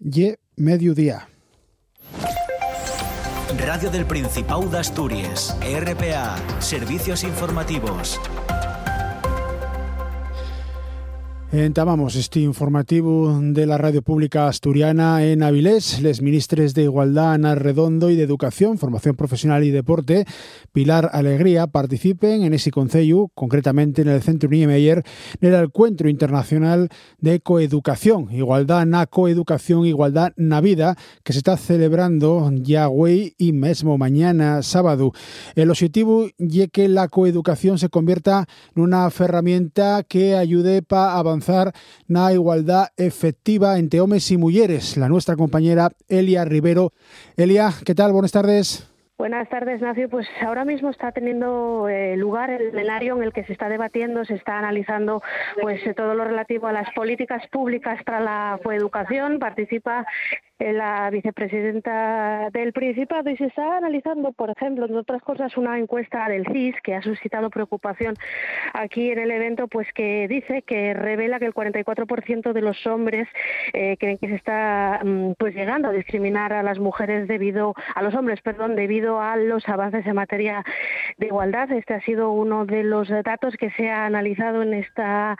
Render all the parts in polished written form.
y mediodía. Radio del Principado de Asturias, RPA, servicios informativos. Entamamos este informativo de la Radio Pública Asturiana en Avilés. Les ministres de Igualdad, Ana Redondo, y de Educación, Formación Profesional y Deporte, Pilar Alegría, participen en ese concello, concretamente en el Centro Niemeyer, en el Encuentro Internacional de Coeducación, Igualdad na Coeducación, Igualdad na Vida, que se está celebrando ya hoy y mesmo mañana sábado. El objetivo es que la coeducación se convierta en una herramienta que ayude para avanzar na igualdad efectiva entre hombres y mujeres. La nuestra compañera Elia Rivero. Elia, ¿qué tal? Buenas tardes. Buenas tardes, Ignacio. Pues ahora mismo está teniendo lugar el plenario en el que se está debatiendo, se está analizando todo lo relativo a las políticas públicas para la coeducación. Participa la vicepresidenta del Principado y se está analizando, por ejemplo, entre otras cosas, una encuesta del CIS que ha suscitado preocupación aquí en el evento, pues que dice que revela que el 44% de los hombres creen que se está llegando a discriminar a las mujeres debido a los los avances en materia de igualdad. Este ha sido uno de los datos que se ha analizado en esta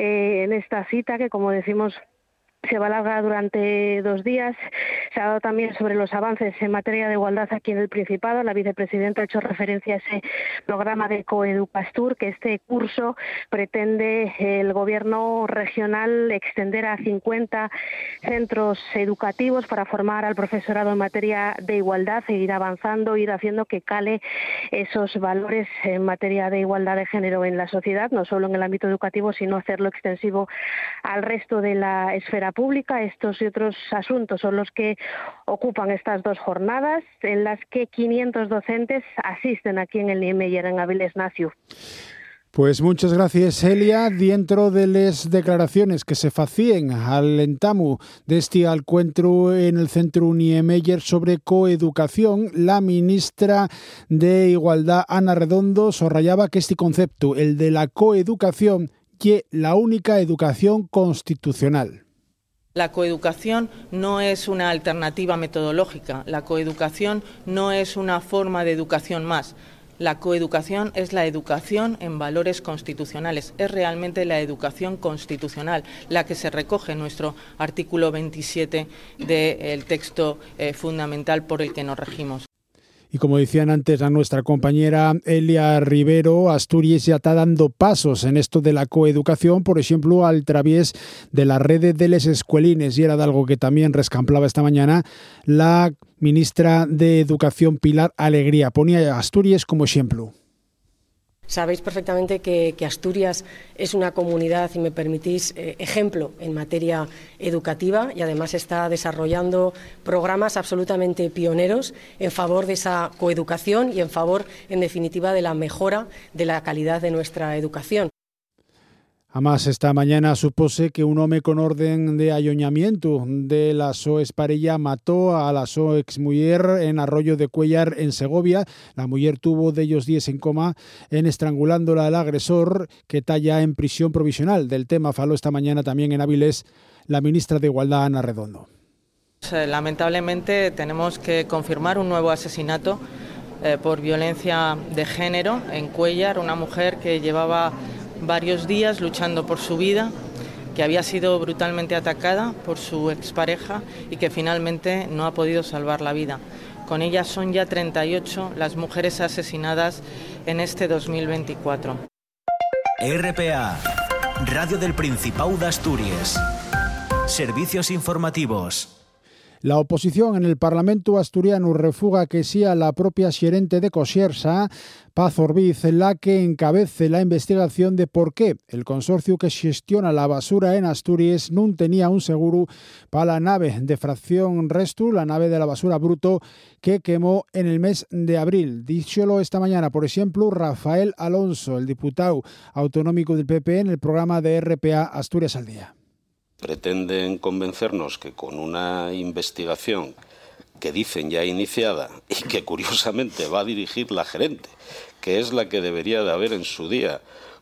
cita, que, como decimos, se va a alargar durante 2 días. Se ha hablado también sobre los avances en materia de igualdad aquí en el Principado. La vicepresidenta ha hecho referencia a ese programa de Coeducastur, que este curso pretende el gobierno regional extender a 50 centros educativos para formar al profesorado en materia de igualdad e ir avanzando, ir haciendo que cale esos valores en materia de igualdad de género en la sociedad, no solo en el ámbito educativo, sino hacerlo extensivo al resto de la esfera pública. Estos y otros asuntos son los que ocupan estas 2 jornadas, en las que 500 docentes asisten aquí en el Niemeyer, en Avilés, Nacio. Pues muchas gracias, Elia. Dentro de las declaraciones que se facían al entamu de este encuentro en el Centro Niemeyer sobre coeducación, la ministra de Igualdad, Ana Redondo, subrayaba que este concepto, el de la coeducación, es la única educación constitucional. La coeducación no es una alternativa metodológica, la coeducación no es una forma de educación más. La coeducación es la educación en valores constitucionales, es realmente la educación constitucional, la que se recoge en nuestro artículo 27 del texto fundamental por el que nos regimos. Y como decían antes a nuestra compañera Elia Rivero, Asturias ya está dando pasos en esto de la coeducación, por ejemplo, al través de la red de les escuelines, y era de algo que también rescamplaba esta mañana la ministra de Educación, Pilar Alegría. Ponía a Asturias como ejemplo. Sabéis perfectamente que Asturias es una comunidad, si me permitís, ejemplo en materia educativa, y además está desarrollando programas absolutamente pioneros en favor de esa coeducación y en favor, en definitiva, de la mejora de la calidad de nuestra educación. Además, esta mañana supose que un hombre con orden de alloñamiento de la so exparella mató a la so exmuller en Arroyo de Cuellar, en Segovia. La mujer tuvo de ellos 10 en coma en estrangulándola al agresor, que está ya en prisión provisional. Del tema faló esta mañana también en Avilés la ministra de Igualdad, Ana Redondo. Lamentablemente tenemos que confirmar un nuevo asesinato por violencia de género en Cuellar, una mujer que llevaba varios días luchando por su vida, que había sido brutalmente atacada por su expareja y que finalmente no ha podido salvar la vida. Con ella son ya 38 las mujeres asesinadas en este 2024. RPA, Radio del Principado de Asturias, servicios informativos. La oposición en el Parlamento asturiano refuga que sea la propia xerente de Coxersa, Paz Orbiz, la que encabece la investigación de por qué el consorcio que gestiona la basura en Asturias no tenía un seguro para la nave de fracción restu, la nave de la basura bruto, que quemó en el mes de abril. Díxolo esta mañana, por ejemplo, Rafael Alonso, el diputado autonómico del PP, en el programa de RPA Asturias al Día. Pretenden convencernos que con una investigación que dicen ya iniciada y que curiosamente va a dirigir la gerente, que es la que debería de haber en su día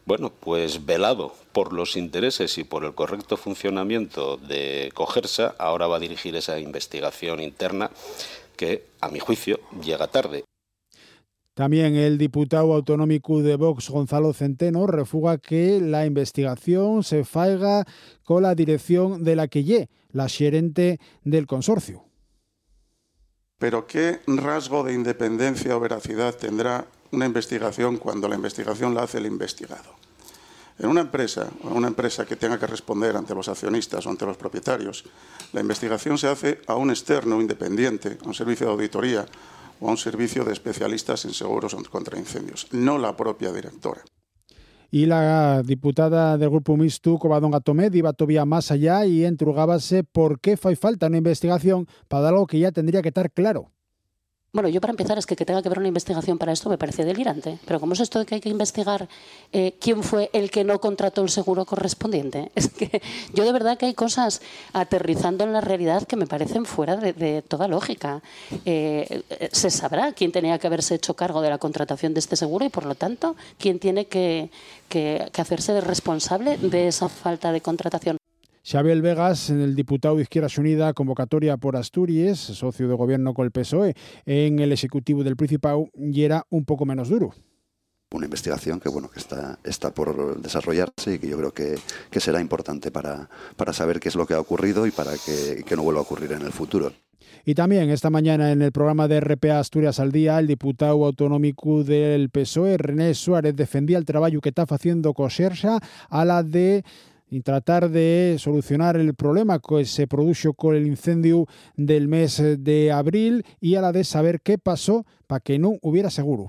Bueno, pues velado por los intereses y por el correcto funcionamiento de Cogersa, ahora va a dirigir esa investigación interna que, a mi juicio, llega tarde. También el diputado autonómico de Vox, Gonzalo Centeno, refuga que la investigación se faiga con la dirección de la que lle, la xerente del consorcio. Pero ¿qué rasgo de independencia o veracidad tendrá una investigación cuando la investigación la hace el investigado? En una empresa que tenga que responder ante los accionistas o ante los propietarios, la investigación se hace a un externo independiente, a un servicio de auditoría o a un servicio de especialistas en seguros contra incendios, no la propia directora. Y la diputada del Grupo Mixto, Covadonga Tomé, iba todavía más allá y entrugábase por qué fai falta una investigación para algo que ya tendría que estar claro. Bueno, yo para empezar es que tenga que haber una investigación para esto me parece delirante. Pero ¿cómo es esto de que hay que investigar quién fue el que no contrató el seguro correspondiente? Es que yo de verdad que hay cosas aterrizando en la realidad que me parecen fuera de toda lógica. Se sabrá quién tenía que haberse hecho cargo de la contratación de este seguro y, por lo tanto, quién tiene que hacerse responsable de esa falta de contratación. Xabier Vegas, el diputado de Izquierda Unida, convocatoria por Asturias, socio de gobierno con el PSOE, en el Ejecutivo del Principado, y era un poco menos duro. Una investigación que está por desarrollarse y que yo creo que será importante para saber qué es lo que ha ocurrido y para que no vuelva a ocurrir en el futuro. Y también esta mañana en el programa de RPA Asturias al Día, el diputado autonómico del PSOE, René Suárez, defendía el trabajo que está haciendo Cogersa a la de y tratar de solucionar el problema que se produjo con el incendio del mes de abril y a la de saber qué pasó para que no hubiera seguro.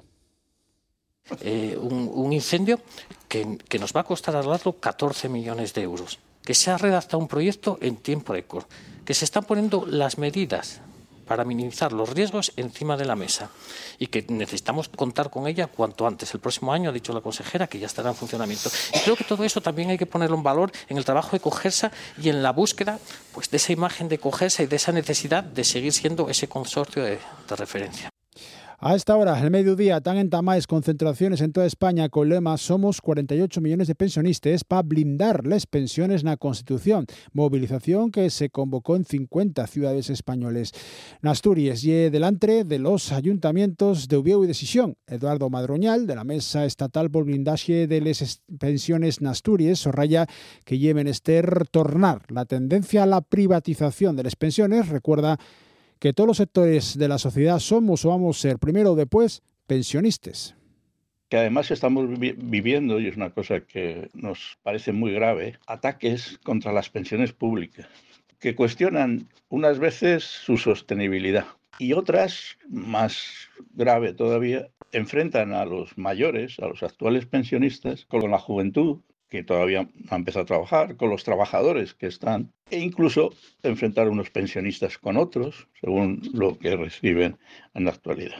Un incendio que nos va a costar arreglarlo 14 millones de euros, que se ha redactado un proyecto en tiempo récord, que se están poniendo las medidas para minimizar los riesgos encima de la mesa y que necesitamos contar con ella cuanto antes. El próximo año, ha dicho la consejera, que ya estará en funcionamiento. Y creo que todo eso también hay que ponerlo en valor en el trabajo de Cogersa y en la búsqueda pues, de esa imagen de Cogersa y de esa necesidad de seguir siendo ese consorcio de referencia. A esta hora, el mediodía, tan entamáis concentraciones en toda España con lema Somos 48 millones de pensionistas para blindar las pensiones en la Constitución. Movilización que se convocó en 50 ciudades españoles. En Asturias y delante de los ayuntamientos de Ubieu y de Sisión. Eduardo Madroñal, de la Mesa Estatal por Blindaje de las Pensiones en Asturias, subraya que lleve menester tornar la tendencia a la privatización de las pensiones. Recuerda que todos los sectores de la sociedad somos o vamos a ser, primero o después, pensionistas. Que además estamos viviendo, y es una cosa que nos parece muy grave, ataques contra las pensiones públicas, que cuestionan unas veces su sostenibilidad y otras, más grave todavía, enfrentan a los mayores, a los actuales pensionistas, con la juventud, que todavía no ha empezado a trabajar, con los trabajadores que están, e incluso enfrentar a unos pensionistas con otros, según lo que reciben en la actualidad.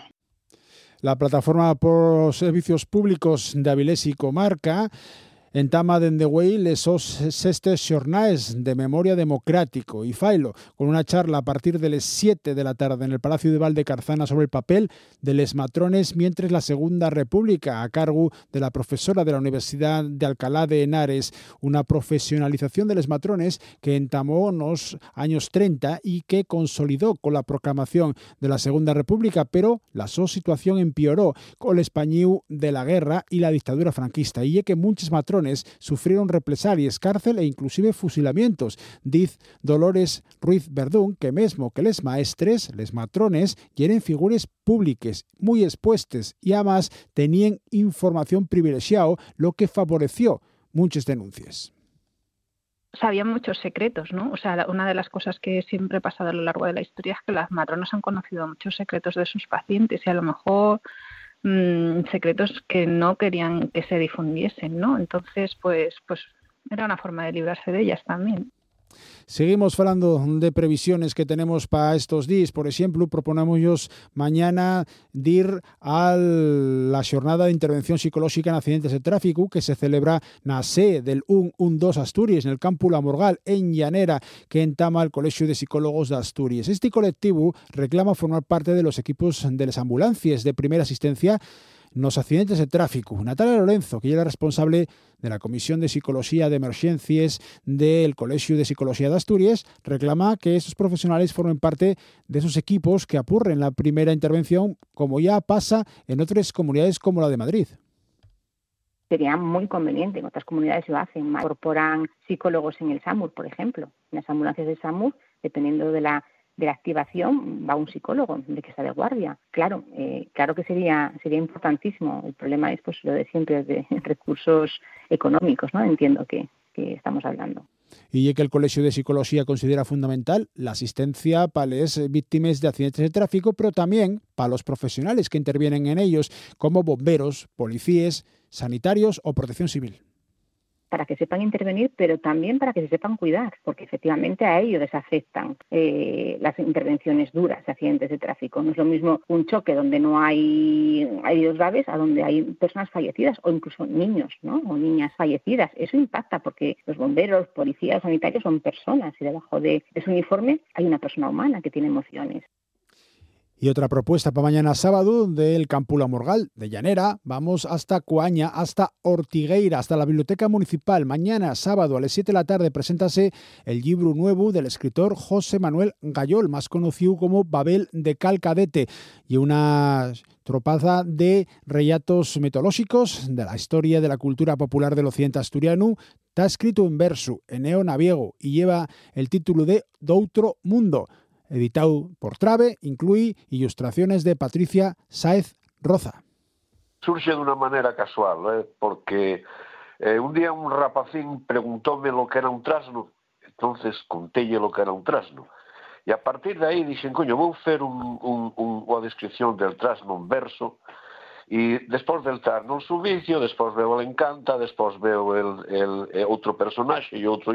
La Plataforma por Servicios Públicos de Avilés y Comarca entama dende güey lesos sestes xornades de memoria democrático y failo con una charla a partir de las 7 de la tarde en el Palacio de Valdecarzana sobre el papel de les matrones mientras la Segunda República a cargo de la profesora de la Universidad de Alcalá de Henares, una profesionalización de les matrones que entamó en los años 30 y que consolidó con la proclamación de la Segunda República, pero la situación empeoró con el español de la guerra y la dictadura franquista y que muchos matrones sufrieron represalias, cárcel e inclusive fusilamientos. Diz Dolores Ruiz Verdún que mesmo que les maestres, les matrones, eran figuras públicas muy expuestas y además tenían información privilegiada, lo que favoreció muchas denuncias. Sabían muchos secretos, ¿no? O sea, una de las cosas que siempre ha pasado a lo largo de la historia es que las matronas han conocido muchos secretos de sus pacientes y a lo mejor secretos que no querían que se difundiesen, ¿no? Entonces, pues era una forma de librarse de ellas también. Seguimos hablando de previsiones que tenemos para estos días. Por ejemplo, proponemos mañana ir a la jornada de intervención psicológica en accidentes de tráfico que se celebra na SE del 112 Asturias, en el Campo La Morgal, en Llanera, que entama el Colegio de Psicólogos de Asturias. Este colectivo reclama formar parte de los equipos de las ambulancias de primera asistencia nos accidentes de tráfico. Natalia Lorenzo, que ella é responsable de la Comisión de Psicología de Emergencias del Colegio de Psicología de Asturias, reclama que estos profesionales formen parte de esos equipos que apurren la primera intervención, como ya pasa en otras comunidades como la de Madrid. Sería muy conveniente, en otras comunidades lo hacen, incorporan psicólogos en el SAMUR, por ejemplo. En las ambulancias del SAMUR, dependiendo de la activación, va un psicólogo de que está de guardia. Claro que sería importantísimo. El problema es pues lo de siempre, de recursos económicos, ¿no? Entiendo que estamos hablando. Y que el Colegio de Psicología considera fundamental la asistencia para las víctimas de accidentes de tráfico, pero también para los profesionales que intervienen en ellos, como bomberos, policías, sanitarios o protección civil. Para que sepan intervenir, pero también para que se sepan cuidar, porque efectivamente a ellos les afectan las intervenciones duras de accidentes de tráfico. No es lo mismo un choque donde no hay heridos graves a donde hay personas fallecidas o incluso niños, ¿no? O niñas fallecidas. Eso impacta porque los bomberos, policías, sanitarios son personas y debajo de su uniforme hay una persona humana que tiene emociones. Y otra propuesta para mañana sábado del Campula Morgal de Llanera. Vamos hasta Coaña, hasta Ortigueira, hasta la Biblioteca Municipal. Mañana sábado a las 7 de la tarde preséntase el libro nuevo del escritor José Manuel Gayol, más conocido como Babel de Calcadete, y una tropaza de relatos mitológicos de la historia de la cultura popular del occidente asturiano. Está escrito en verso, en neonaviego, y lleva el título de Doutro Mundo. Editado por Trave, incluye ilustraciones de Patricia Sáez Roza. Surge de una manera casual, porque un día un rapacín preguntóme lo que era un trasno, entonces contélle lo que era un trasno. E a partir de aí dixen, coño, vou fer unha descripción del trasno en verso, e despois del trasno el subicio, despois veo el encanta, despois veo el outro personaxe, e outro,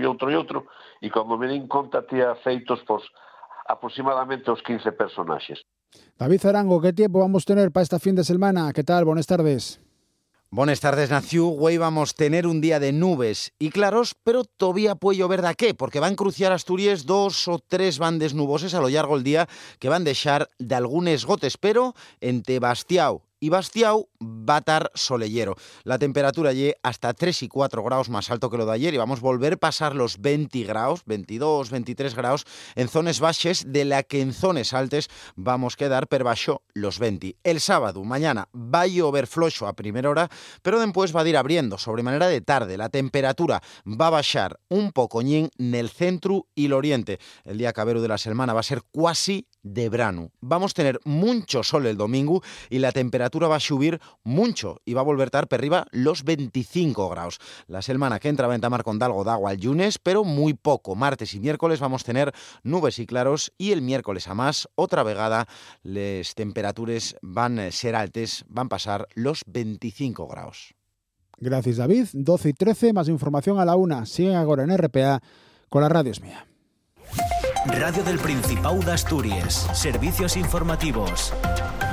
e cando me din conta tía feitos, pois, aproximadamente os 15 personaxes. David Arango, ¿qué tiempo vamos a tener para esta fin de semana? ¿Qué tal? Buenas tardes. Buenas tardes, Naciú. Hoy vamos a tener un día de nubes y claros, pero todavía puede llover de qué, porque van a cruciar Asturias 2 o 3 bandes nuboses a lo largo del día que van a dejar de algunos gotes, pero entre Bastiao y Bastiao va a estar solellero. La temperatura llegue hasta 3 y 4 grados más alto que lo de ayer y vamos a volver a pasar los 20 grados, 22, 23 grados en zonas baixes, de la que en zonas altas vamos a quedar per baixo los 20. El sábado, mañana, va a llover floxo a primera hora, pero después va a ir abriendo sobre manera de tarde. La temperatura va a baixar un pocoñín en el centro y el oriente. El día cabero de la semana va a ser cuasi de verano. Vamos a tener mucho sol el domingo y la temperatura va a subir mucho y va a volver a estar per arriba los 25 grados. La semana que entra va a entamar con algo de agua el lunes, pero muy poco. Martes y miércoles vamos a tener nubes y claros y el miércoles a más, otra vegada, las temperaturas van a ser altas, van a pasar los 25 grados. Gracias, David. 12 y 13, más información a la 1. Siguen ahora en RPA con la Radio Es Mía. Radio del Principado de Asturias. Servicios informativos.